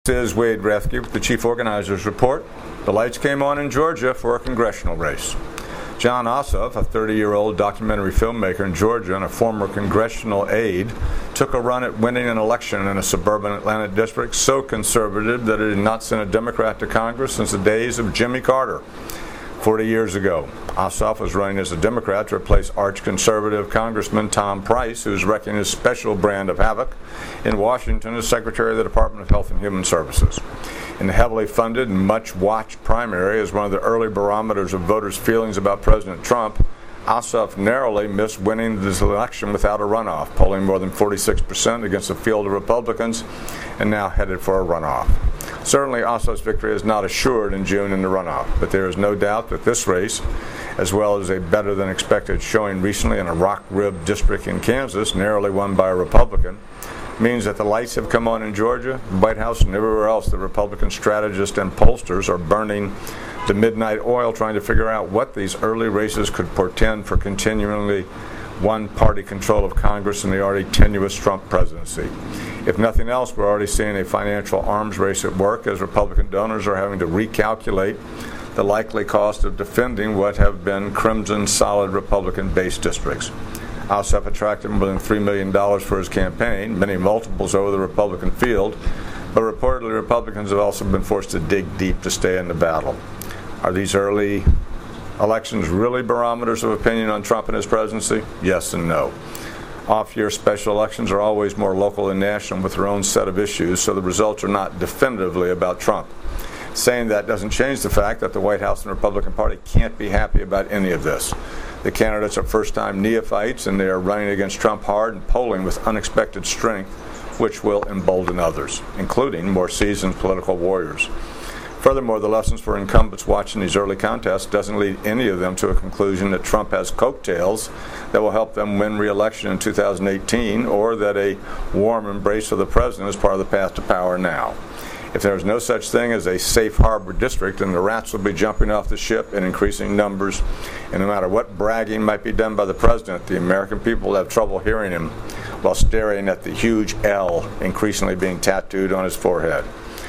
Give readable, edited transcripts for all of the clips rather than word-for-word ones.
This is Wade Rathke with the Chief Organizers Report. The lights came on in Georgia for a congressional race. Jon Ossoff, a 30-year-old documentary filmmaker in Georgia and a former congressional aide, took a run at winning an election in a suburban Atlanta district so conservative that it had not sent a Democrat to Congress since the days of Jimmy Carter. 40 years ago, Ossoff was running as a Democrat to replace arch-conservative Congressman Tom Price, who was wreaking his special brand of havoc in Washington as Secretary of the Department of Health and Human Services. In the heavily funded and much-watched primary, as one of the early barometers of voters' feelings about President Trump, Ossoff narrowly missed winning this election without a runoff, polling more than 46% against a field of Republicans, and now headed for a runoff. Certainly, Ossoff's victory is not assured in June in the runoff, but there is no doubt that this race, as well as a better-than-expected showing recently in a Rock Rib district in Kansas, narrowly won by a Republican, means that the lights have come on in Georgia, the White House, and everywhere else. The Republican strategists and pollsters are burning the midnight oil trying to figure out what these early races could portend for continually one-party control of Congress and the already tenuous Trump presidency. If nothing else, we're already seeing a financial arms race at work as Republican donors are having to recalculate the likely cost of defending what have been crimson solid Republican-based districts. Ossoff attracted more than $3 million for his campaign, many multiples over the Republican field, but reportedly Republicans have also been forced to dig deep to stay in the battle. Are these early elections really barometers of opinion on Trump and his presidency? Yes and no. Off-year special elections are always more local and national with their own set of issues, so the results are not definitively about Trump. Saying that doesn't change the fact that the White House and Republican Party can't be happy about any of this. The candidates are first-time neophytes, and they are running against Trump hard and polling with unexpected strength, which will embolden others, including more seasoned political warriors. Furthermore, the lessons for incumbents watching these early contests doesn't lead any of them to a conclusion that Trump has coattails that will help them win re-election in 2018, or that a warm embrace of the president is part of the path to power now. If there is no such thing as a safe harbor district, then the rats will be jumping off the ship in increasing numbers, and no matter what bragging might be done by the president, the American people will have trouble hearing him while staring at the huge L increasingly being tattooed on his forehead.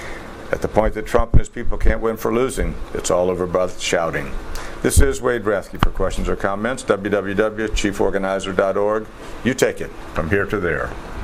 At the point that Trump and his people can't win for losing, it's all over but shouting. This is Wade Rathke. For questions or comments, www.chieforganizer.org. You take it from here to there.